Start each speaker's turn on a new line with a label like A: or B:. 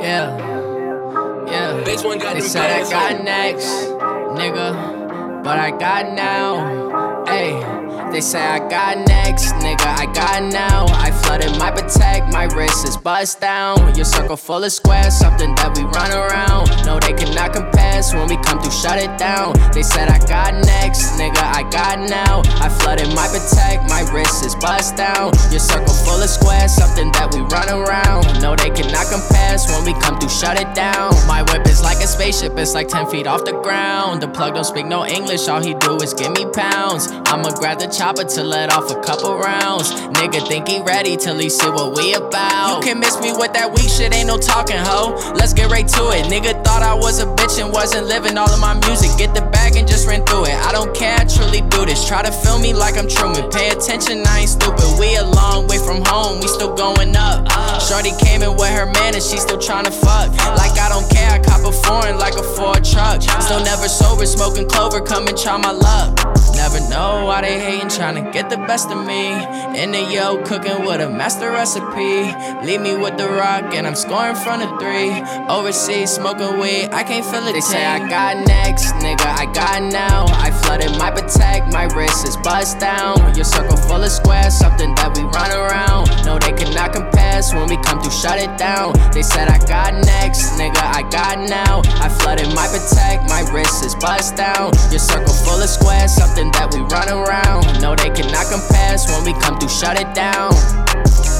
A: Yeah, yeah. They said I got next, nigga, but I got now. Ayy, they say I got next, nigga, I got now. I flooded my Patek, my wrist is bust down. Your circle full of squares, something that we run around. No, they cannot compare, so when we come through, shut it down. They said I got next, nigga, I got now. I flooded my Patek, my wrist is bust down. Your circle full of squares, something that we run around. No, they cannot compare, so when we come through, shut it down. My whip is like a spaceship, it's like 10 feet off the ground. The plug don't speak no English, all he do is give me pounds. I'ma grab the chopper to let off a couple rounds. Nigga think he ready till he see what we about. You can miss me with that weak shit, ain't no talking, ho. Let's get right to it. Nigga thought I was a bitch and wasn't living all of my music. Get the bag and just ran through it. I don't care, I truly do this. Try to feel me like I'm Truman. Pay attention, I ain't stupid. We a long way from home, we still going up. Shorty came in with her man and she still tryna fuck. Like I don't care, I cop a foreign like a Ford truck. Still never sober, smoking clover, come and try my luck. Never know why they hatin', tryna get the best of me. In the yo, cooking with a master recipe. Leave me with the rock and I'm scoring front of 3. Overseas, smoking weed, I can't feel it. They say I got next, nigga, I got now. I flooded my Patek, my wrist is bust down. Your circle full of squares, something that we run around. No, they cannot compare, so when we come through, shut it down. They said I got next, nigga, I got now. I flooded my Patek, my wrist is bust down. Your circle full of squares, something that we run around. No, they cannot compare, so when we come through, shut it down.